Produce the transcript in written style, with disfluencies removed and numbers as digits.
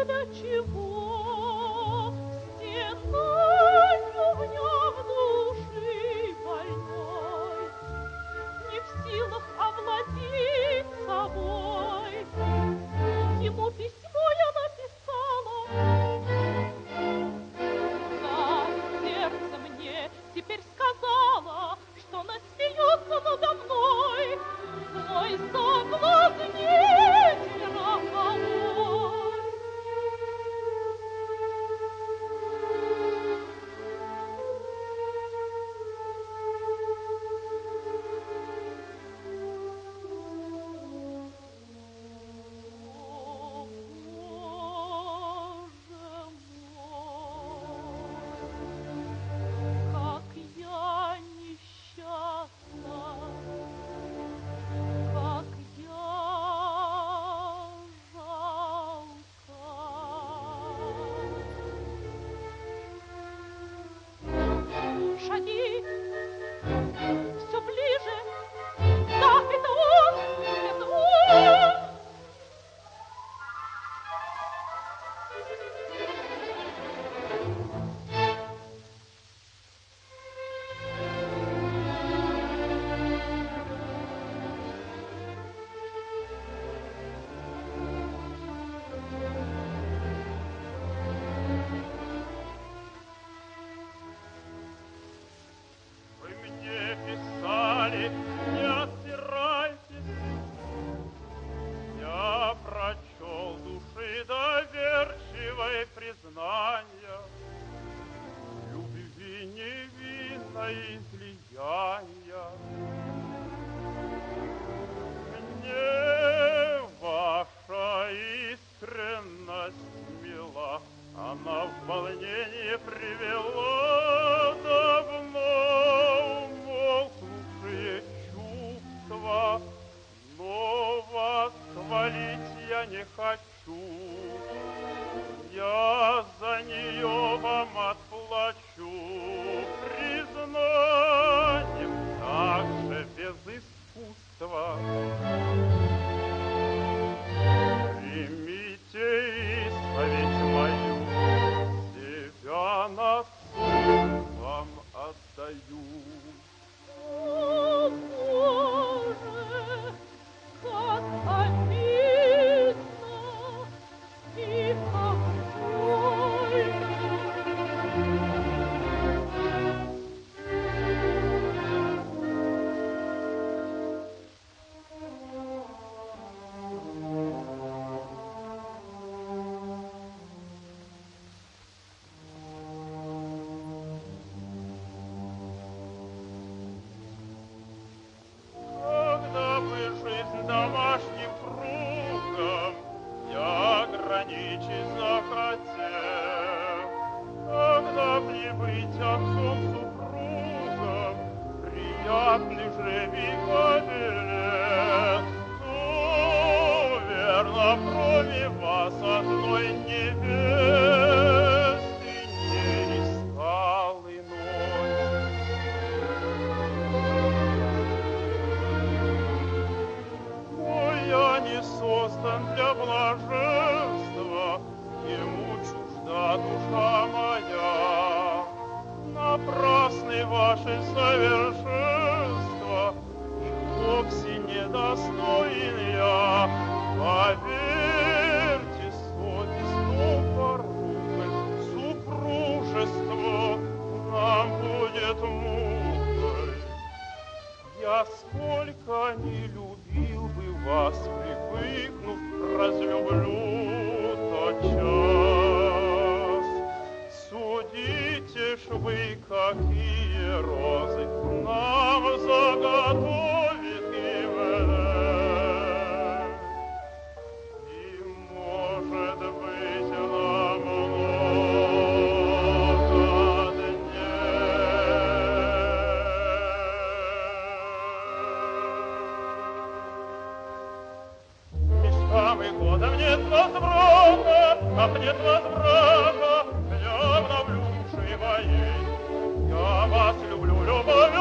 для чего стенанью в нем души больной, не в силах овладеть собой. Ему письмо я написала, да, сердце мне теперь сказала, что насмеется надо мной свой соблазнитель роковой. Все ближе. Да, это он, это он. Не отпирайтесь, я прочел души доверчивой признания, любви невинной излияния. Мне ваша искренность мила, она в волнение привела давно умолкнувшие чувства, но вас хвалить я не хочу. Я за нее вам отплачу признанием, также без искусства. Примите исповедь мою, себя на суд вам отдаю. О, Боже, как обидно и как больно. Когда бы жизнь домашним кругом я ограничить захотел, когда б не быть отцом-супругом, приятный жребий повелел, то верно, кроме вас одной невесты не искал иной. Я не создан для блаженства, ему чужда душа моя. Напрасны ваши совершенства, и вовсе недостоин я. Поверьте, совестно порукой, супружество нам будет мукой. Я сколько не любил бы вас, привыкнув, разлюблю тот час. Судите ж вы, какие розы нам заготовит Ивель. И, может быть, нам много дней. Мечтам и годам нет возврата, как нет возврата, днем навлюши моей. Я вас люблю, любовь